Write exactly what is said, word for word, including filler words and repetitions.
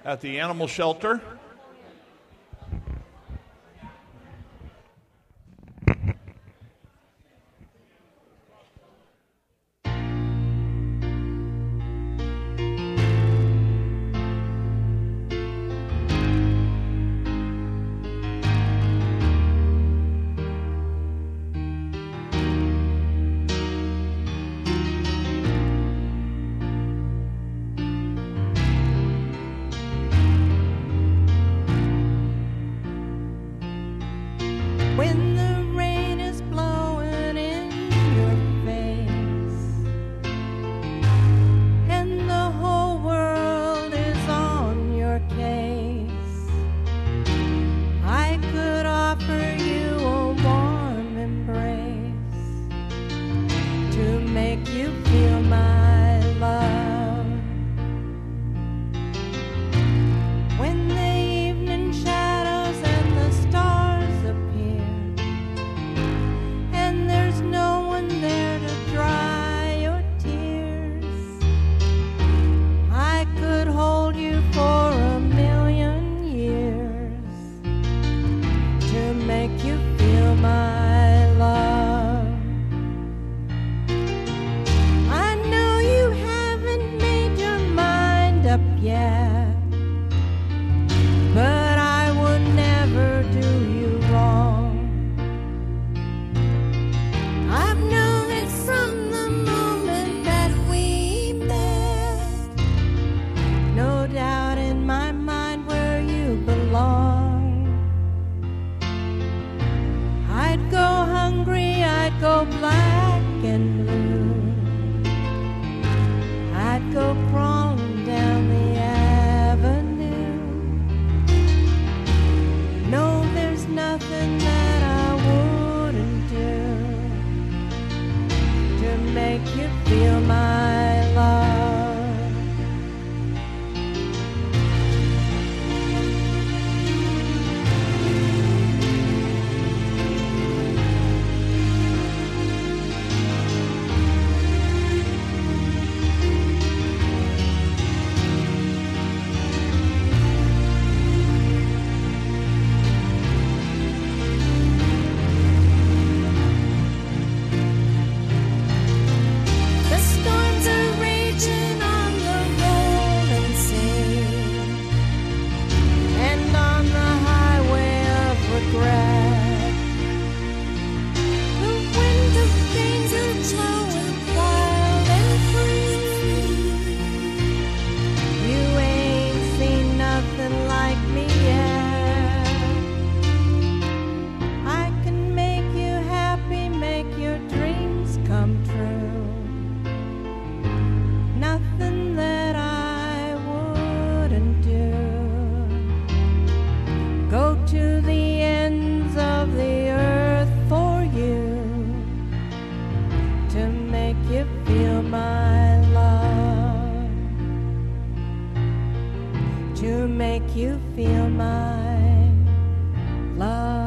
at the animal shelter. When the rain is blowing in your face and the whole world is on your case, I could offer you a warm embrace to make you feel my love. When the evening shadows and the stars appear and there's no one there to dry your tears, I could hold you for a million years to make you feel my love. I know you haven't made your mind up yet, but I would never do you wrong. I've known it from the moment that we met. No doubt in my mind where you belong. I'd go hungry, I'd go black and blue. I'd go crawling down the avenue. No, there's nothing that I wouldn't do to make you feel my love. The storms are raging on the rolling sea and on the highway of regret. The wind of things are blowing wild and free. You ain't seen nothing like me yet. I can make you happy, make your dreams come true. Nothing that I wouldn't do. Go to the ends of the earth for you to make you feel my love. To make you feel my love.